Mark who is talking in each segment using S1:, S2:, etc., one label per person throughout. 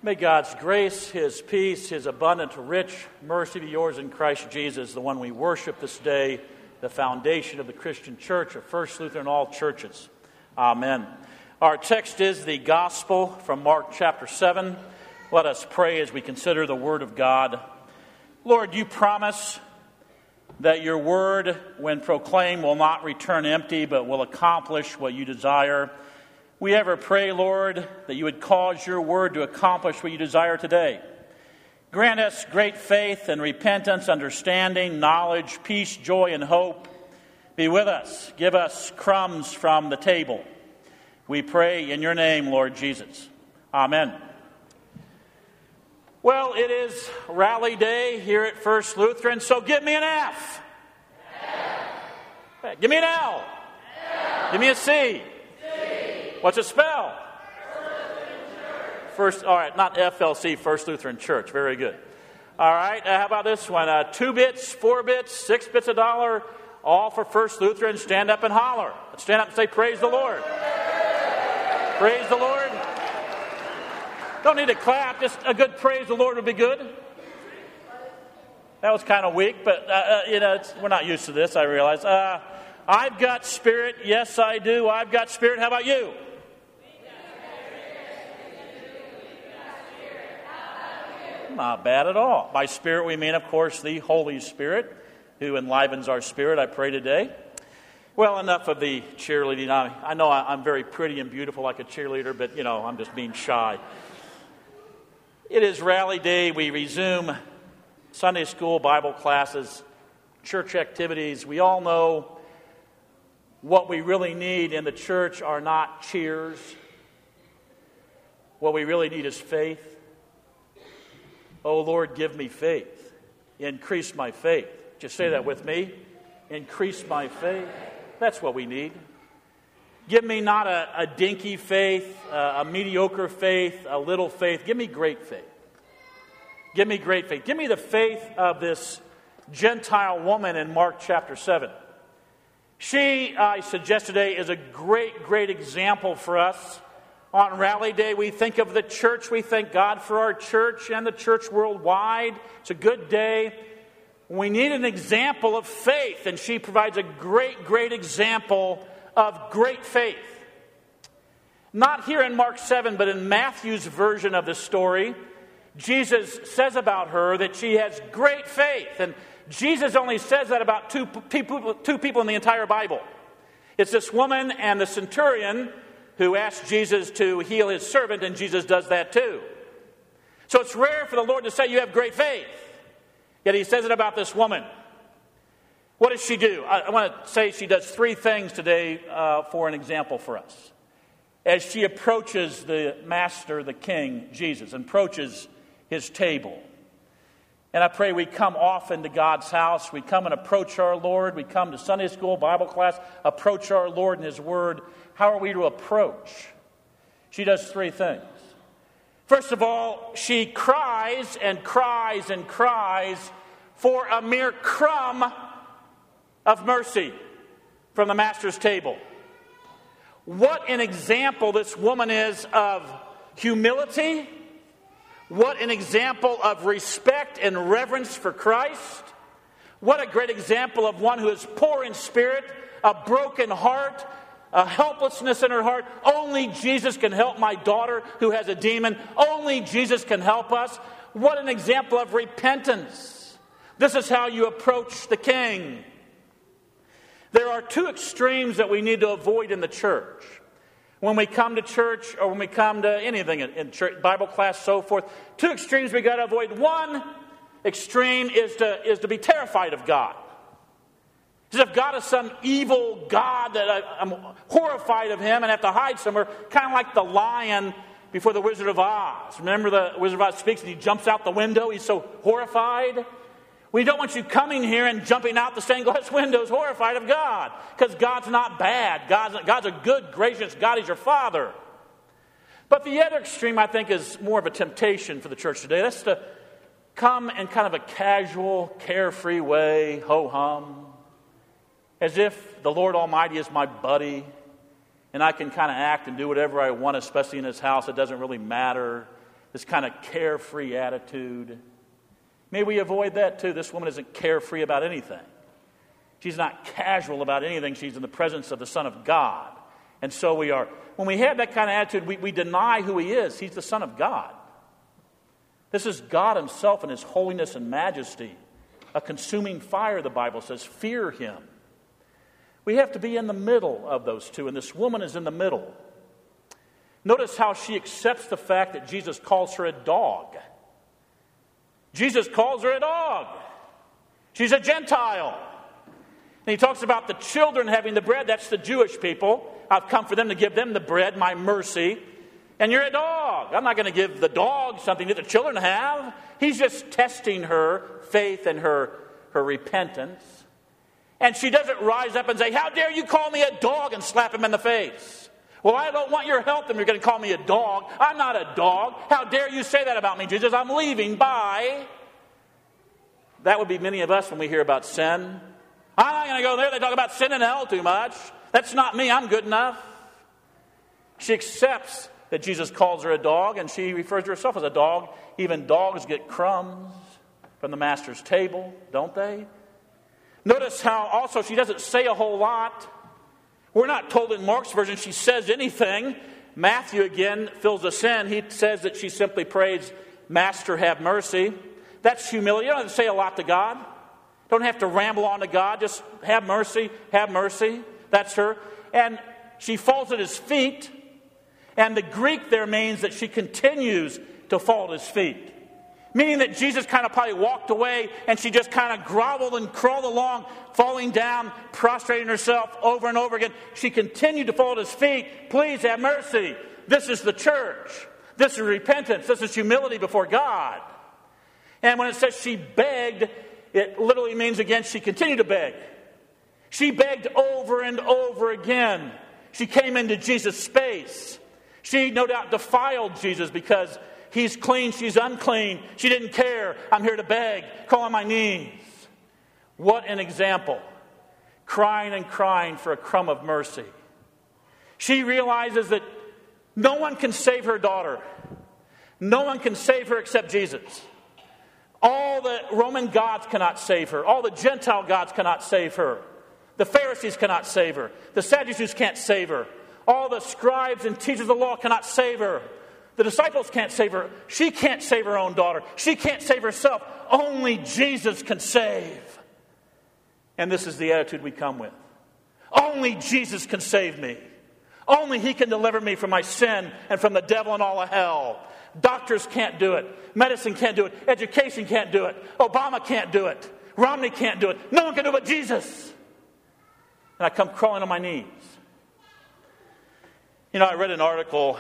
S1: May God's grace, His peace, His abundant, rich mercy be yours in Christ Jesus, the one we worship this day, the foundation of the Christian church, of First Lutheran and all churches. Amen. Our text is the Gospel from Mark chapter 7. Let us pray as we consider the Word of God. Lord, you promise that your word, when proclaimed, will not return empty, but will accomplish what you desire. We ever pray, Lord, that you would cause your word to accomplish what you desire today. Grant us great faith and repentance, understanding, knowledge, peace, joy, and hope. Be with us. Give us crumbs from the table. We pray in your name, Lord Jesus. Amen. Well, it is rally day here at First Lutheran, so give me an F. F. Give me an L. L. Give me a C. What's it spell? First, all right, not FLC, First Lutheran Church. Very good. All right, how about this one? 2 bits, 4 bits, 6 bits a dollar, all for First Lutheran. Stand up and holler. Let's stand up and say, praise the Lord. Praise the Lord. Don't need to clap. Just a good praise the Lord would be good. That was kind of weak, but, we're not used to this, I realize. I've got spirit. Yes, I do. I've got spirit. How about you? Not bad at all. By spirit we mean, of course, the Holy Spirit, who enlivens our spirit, I pray today. Well, enough of the cheerleading. I know I'm very pretty and beautiful like a cheerleader, but, I'm just being shy. It is rally day. We resume Sunday school, Bible classes, church activities. We all know what we really need in the church are not cheers. What we really need is faith. Oh, Lord, give me faith. Increase my faith. Just say that with me. Increase my faith. That's what we need. Give me not a dinky faith, a mediocre faith, a little faith. Give me great faith. Give me great faith. Give me the faith of this Gentile woman in Mark chapter 7. She, I suggest today, is a great, great example for us. On Rally Day, we think of the church. We thank God for our church and the church worldwide. It's a good day. We need an example of faith, and she provides a great, great example of great faith. Not here in Mark 7, but in Matthew's version of the story, Jesus says about her that she has great faith. And Jesus only says that about two people in the entire Bible. It's this woman and the centurion who asked Jesus to heal his servant, and Jesus does that too. So it's rare for the Lord to say you have great faith. Yet he says it about this woman. What does she do? I want to say she does 3 things today for an example for us. As she approaches the master, the king, Jesus, and approaches his table. And I pray we come often to God's house. We come and approach our Lord. We come to Sunday school, Bible class, approach our Lord and his word. How are we to approach? She does 3 things. First of all, she cries and cries and cries for a mere crumb of mercy from the master's table. What an example this woman is of humility. What an example of respect and reverence for Christ. What a great example of one who is poor in spirit, a broken heart, a helplessness in her heart. Only Jesus can help my daughter who has a demon. Only Jesus can help us. What an example of repentance. This is how you approach the king. There are 2 extremes that we need to avoid in the church. When we come to church or when we come to anything in church, Bible class, so forth, 2 extremes we got to avoid. One extreme is to be terrified of God. As if God is some evil God that I'm horrified of him and have to hide somewhere, kind of like the lion before the Wizard of Oz. Remember the Wizard of Oz speaks and he jumps out the window. He's so horrified. We don't want you coming here and jumping out the stained glass windows horrified of God, because God's not bad. God's a good, gracious God. He's your Father. But the other extreme, I think, is more of a temptation for the church today. That's to come in kind of a casual, carefree way, ho-hum, as if the Lord Almighty is my buddy, and I can kind of act and do whatever I want, especially in his house. It doesn't really matter. this kind of carefree attitude. May we avoid that too. This woman isn't carefree about anything. She's not casual about anything. She's in the presence of the Son of God. And so we are. When we have that kind of attitude, we deny who he is. He's the Son of God. This is God himself in his holiness and majesty. A consuming fire, the Bible says. Fear him. We have to be in the middle of those two, and this woman is in the middle. Notice how she accepts the fact that Jesus calls her a dog. Jesus calls her a dog. She's a Gentile. And he talks about the children having the bread. That's the Jewish people. I've come for them to give them the bread, my mercy. And you're a dog. I'm not going to give the dog something that the children have. He's just testing her faith and her repentance. And she doesn't rise up and say, how dare you call me a dog, and slap him in the face. Well, I don't want your help, and you're going to call me a dog. I'm not a dog. How dare you say that about me, Jesus? I'm leaving. Bye. That would be many of us when we hear about sin. I'm not going to go there. They talk about sin in hell too much. That's not me. I'm good enough. She accepts that Jesus calls her a dog, and she refers to herself as a dog. Even dogs get crumbs from the master's table, don't they? Notice how also she doesn't say a whole lot. We're not told in Mark's version she says anything. Matthew again fills us in. He says that she simply prays, Master, have mercy. That's humility. You don't have to say a lot to God. Don't have to ramble on to God. Just have mercy, have mercy. That's her. And she falls at his feet. And the Greek there means that she continues to fall at his feet. Meaning that Jesus kind of probably walked away and she just kind of groveled and crawled along, falling down, prostrating herself over and over again. She continued to fall at his feet. Please have mercy. This is the church. This is repentance. This is humility before God. And when it says she begged, it literally means again she continued to beg. She begged over and over again. She came into Jesus' space. She no doubt defiled Jesus because he's clean, she's unclean. She didn't care. I'm here to beg, crawl on my knees. What an example. Crying and crying for a crumb of mercy. She realizes that no one can save her daughter. No one can save her except Jesus. All the Roman gods cannot save her. All the Gentile gods cannot save her. The Pharisees cannot save her. The Sadducees can't save her. All the scribes and teachers of the law cannot save her. The disciples can't save her. She can't save her own daughter. She can't save herself. Only Jesus can save. And this is the attitude we come with. Only Jesus can save me. Only he can deliver me from my sin and from the devil and all of hell. Doctors can't do it. Medicine can't do it. Education can't do it. Obama can't do it. Romney can't do it. No one can do it but Jesus. And I come crawling on my knees. You know, I read an article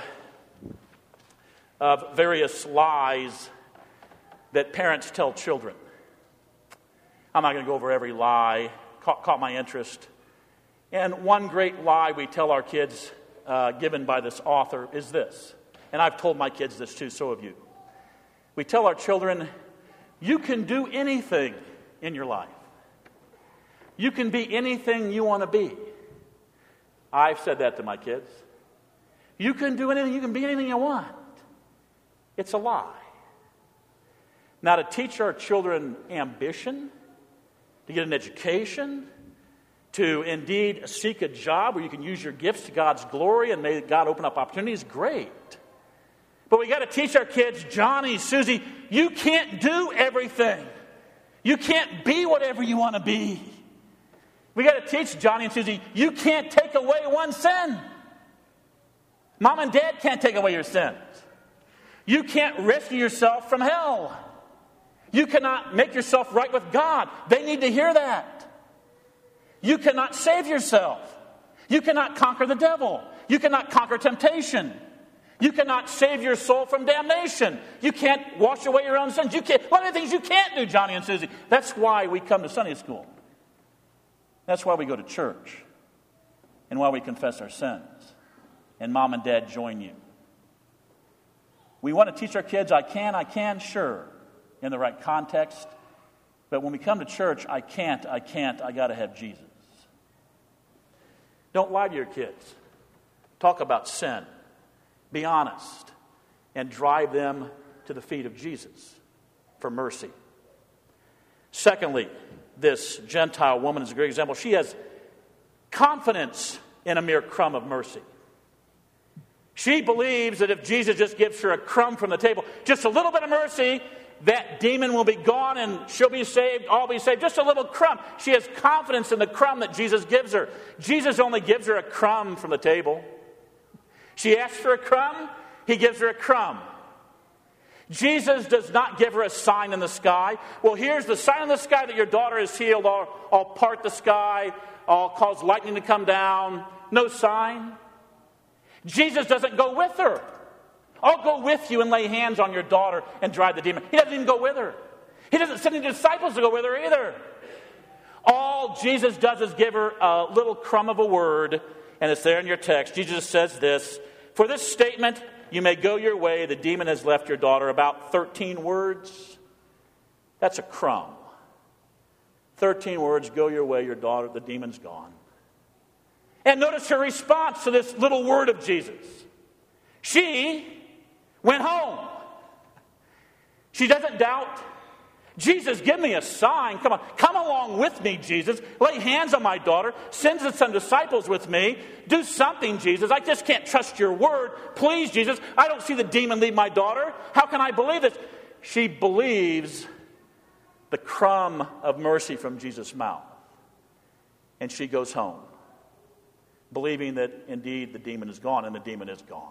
S1: of various lies that parents tell children. I'm not going to go over every lie. Caught my interest. And one great lie we tell our kids, given by this author, is this. And I've told my kids this too, so have you. We tell our children, you can do anything in your life. You can be anything you want to be. I've said that to my kids. You can do anything, you can be anything you want. It's a lie. Now, to teach our children ambition, to get an education, to indeed seek a job where you can use your gifts to God's glory and may God open up opportunities, great. But we got to teach our kids, Johnny, Susie, you can't do everything. You can't be whatever you want to be. We got to teach Johnny and Susie, you can't take away one sin. Mom and Dad can't take away your sins. You can't rescue yourself from hell. You cannot make yourself right with God. They need to hear that. You cannot save yourself. You cannot conquer the devil. You cannot conquer temptation. You cannot save your soul from damnation. You can't wash away your own sins. You can't. What are the things you can't do, Johnny and Susie? That's why we come to Sunday school. That's why we go to church. And why we confess our sins. And Mom and Dad join you. We want to teach our kids, I can, sure, in the right context. But when we come to church, I can't, I got to have Jesus. Don't lie to your kids. Talk about sin. Be honest. And drive them to the feet of Jesus for mercy. Secondly, this Gentile woman is a great example. She has confidence in a mere crumb of mercy. She believes that if Jesus just gives her a crumb from the table, just a little bit of mercy, that demon will be gone and she'll be saved, all be saved. Just a little crumb. She has confidence in the crumb that Jesus gives her. Jesus only gives her a crumb from the table. She asks for a crumb, he gives her a crumb. Jesus does not give her a sign in the sky. Well, here's the sign in the sky that your daughter is healed. I'll part the sky. I'll cause lightning to come down. No sign. Jesus doesn't go with her. I'll go with you and lay hands on your daughter and drive the demon. He doesn't even go with her. He doesn't send any disciples to go with her either. All Jesus does is give her a little crumb of a word, and it's there in your text. Jesus says this, "For this statement, you may go your way. The demon has left your daughter." About 13 words. That's a crumb. 13 words, go your way, your daughter, the demon's gone. And notice her response to this little word of Jesus. She went home. She doesn't doubt. Jesus, give me a sign. Come on, come along with me, Jesus. Lay hands on my daughter. Send some disciples with me. Do something, Jesus. I just can't trust your word. Please, Jesus. I don't see the demon leave my daughter. How can I believe this? She believes the crumb of mercy from Jesus' mouth. And she goes home, believing that indeed the demon is gone, and the demon is gone.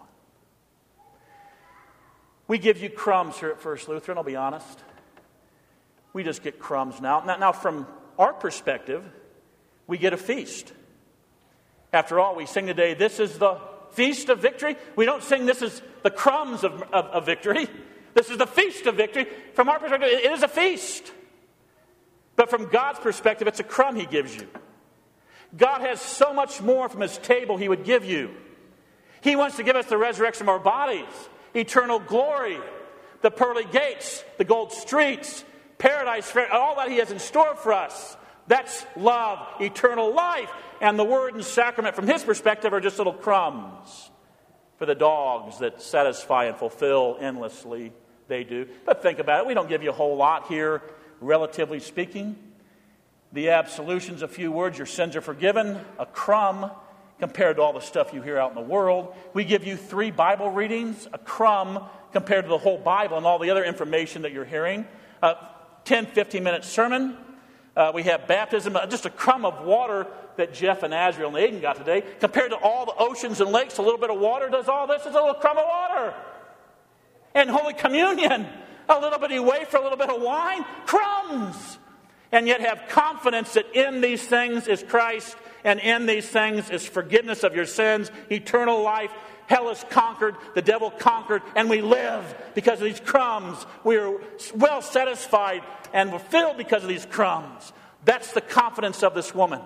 S1: We give you crumbs here at First Lutheran, I'll be honest. We just get crumbs now. Now, from our perspective, we get a feast. After all, we sing today, this is the feast of victory. We don't sing this is the crumbs of victory. This is the feast of victory. From our perspective, it is a feast. But from God's perspective, it's a crumb he gives you. God has so much more from his table he would give you. He wants to give us the resurrection of our bodies, eternal glory, the pearly gates, the gold streets, paradise, all that he has in store for us. That's love, eternal life. And the word and sacrament from his perspective are just little crumbs for the dogs that satisfy and fulfill endlessly. They do. But think about it. We don't give you a whole lot here, relatively speaking. The absolution's a few words. Your sins are forgiven. A crumb compared to all the stuff you hear out in the world. We give you 3 Bible readings. A crumb compared to the whole Bible and all the other information that you're hearing. 10, 15-minute sermon. We have baptism, just a crumb of water that Jeff and Azrael and Aiden got today. Compared to all the oceans and lakes, a little bit of water does all this. It's a little crumb of water. And Holy Communion, a little bitty wafer, a little bit of wine, crumbs. And yet have confidence that in these things is Christ, and in these things is forgiveness of your sins, eternal life. Hell is conquered, the devil conquered, and we live because of these crumbs. We are well satisfied and we're filled because of these crumbs. That's the confidence of this woman.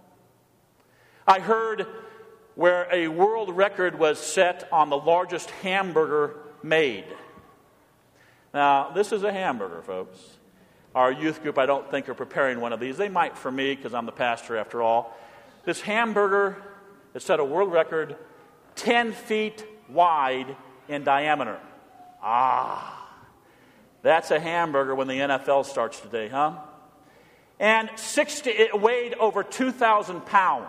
S1: I heard where a world record was set on the largest hamburger made. Now, this is a hamburger, folks. Our youth group, I don't think, are preparing one of these. They might for me, because I'm the pastor after all. This hamburger has set a world record 10 feet wide in diameter. That's a hamburger when the NFL starts today, huh? And it weighed over 2,000 pounds.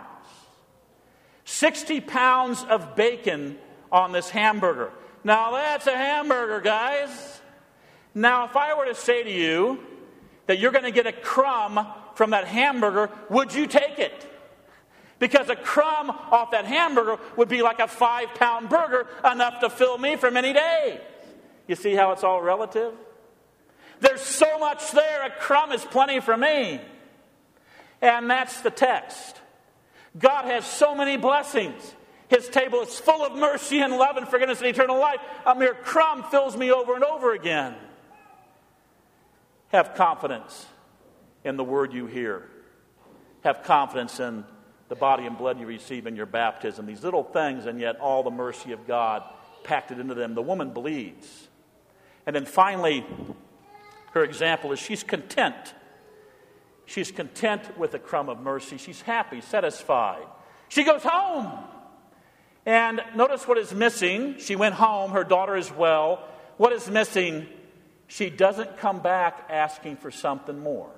S1: 60 pounds of bacon on this hamburger. Now that's a hamburger, guys. Now if I were to say to you that you're going to get a crumb from that hamburger, would you take it? Because a crumb off that hamburger would be like a 5-pound burger, enough to fill me for many days. You see how it's all relative? There's so much there, a crumb is plenty for me. And that's the text. God has so many blessings. His table is full of mercy and love and forgiveness and eternal life. A mere crumb fills me over and over again. Have confidence in the word you hear. Have confidence in the body and blood you receive in your baptism. These little things, and yet all the mercy of God packed it into them. The woman believes. And then finally, her example is she's content. She's content with a crumb of mercy. She's happy, satisfied. She goes home. And notice what is missing. She went home. Her daughter is well. What is missing? She doesn't come back asking for something more.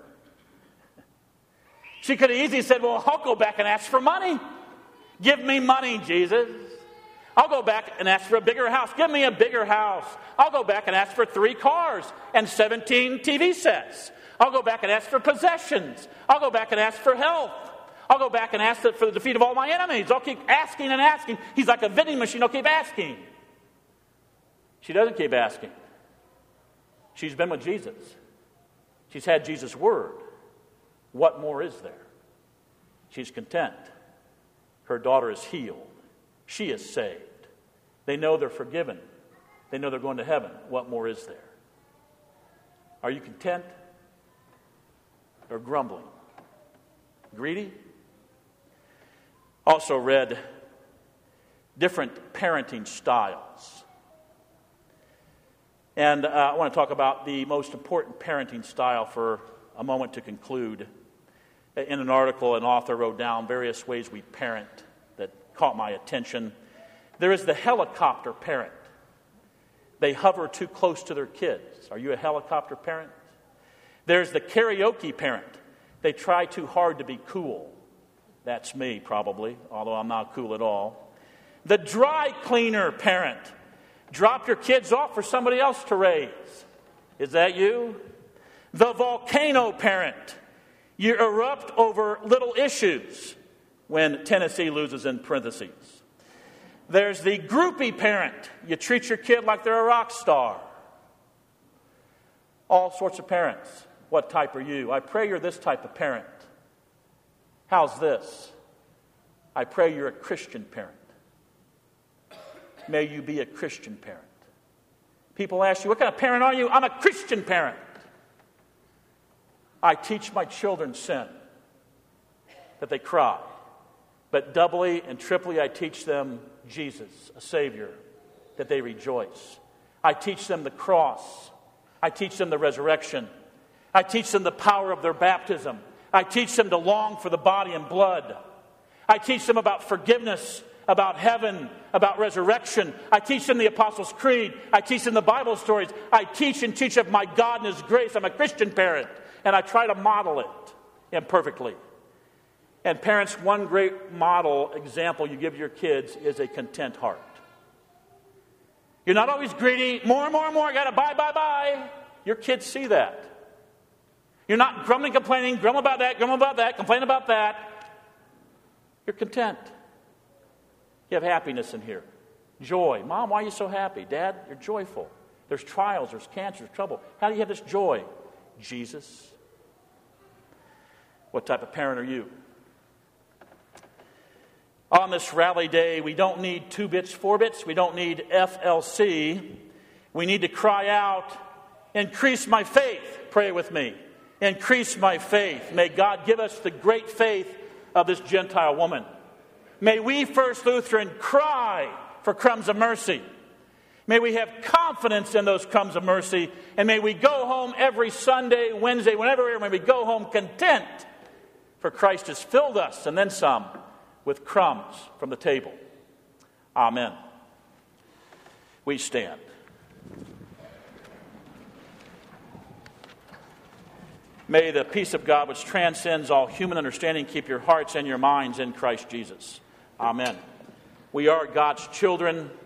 S1: She could have easily said, well, I'll go back and ask for money. Give me money, Jesus. I'll go back and ask for a bigger house. Give me a bigger house. I'll go back and ask for 3 cars and 17 TV sets. I'll go back and ask for possessions. I'll go back and ask for health. I'll go back and ask for the defeat of all my enemies. I'll keep asking and asking. He's like a vending machine. I'll keep asking. She doesn't keep asking. She's been with Jesus. She's had Jesus' word. What more is there? She's content. Her daughter is healed. She is saved. They know they're forgiven. They know they're going to heaven. What more is there? Are you content or grumbling? Greedy? Also read different parenting styles. And I want to talk about the most important parenting style for a moment to conclude. In an article, an author wrote down various ways we parent that caught my attention. There is the helicopter parent. They hover too close to their kids. Are you a helicopter parent? There's the karaoke parent. They try too hard to be cool. That's me, probably, although I'm not cool at all. The dry cleaner parent. Drop your kids off for somebody else to raise. Is that you? The volcano parent. You erupt over little issues when Tennessee loses in parentheses. There's the groupie parent. You treat your kid like they're a rock star. All sorts of parents. What type are you? I pray you're this type of parent. How's this? I pray you're a Christian parent. May you be a Christian parent. People ask you, what kind of parent are you? I'm a Christian parent. I teach my children sin, that they cry. But doubly and triply I teach them Jesus, a Savior, that they rejoice. I teach them the cross. I teach them the resurrection. I teach them the power of their baptism. I teach them to long for the body and blood. I teach them about forgiveness, about heaven, about resurrection. I teach them the Apostles' Creed. I teach them the Bible stories. I teach and teach of my God and His grace. I'm a Christian parent. And I try to model it imperfectly. And parents, one great model example you give your kids is a content heart. You're not always greedy, more and more and more, I got to buy. Your kids see that. You're not grumbling, complaining, grumble about that, complain about that. You're content. You have happiness in here. Joy. Mom, why are you so happy? Dad, you're joyful. There's trials, there's cancer, there's trouble. How do you have this joy? Jesus. What type of parent are you? On this rally day, we don't need 2 bits, 4 bits. We don't need FLC. We need to cry out, increase my faith. Pray with me. Increase my faith. May God give us the great faith of this Gentile woman. May we, First Lutheran, cry for crumbs of mercy. May we have confidence in those crumbs of mercy. And may we go home every Sunday, Wednesday, whenever, may we go home content. For Christ has filled us, and then some, with crumbs from the table. Amen. We stand. May the peace of God, which transcends all human understanding, keep your hearts and your minds in Christ Jesus. Amen. We are God's children.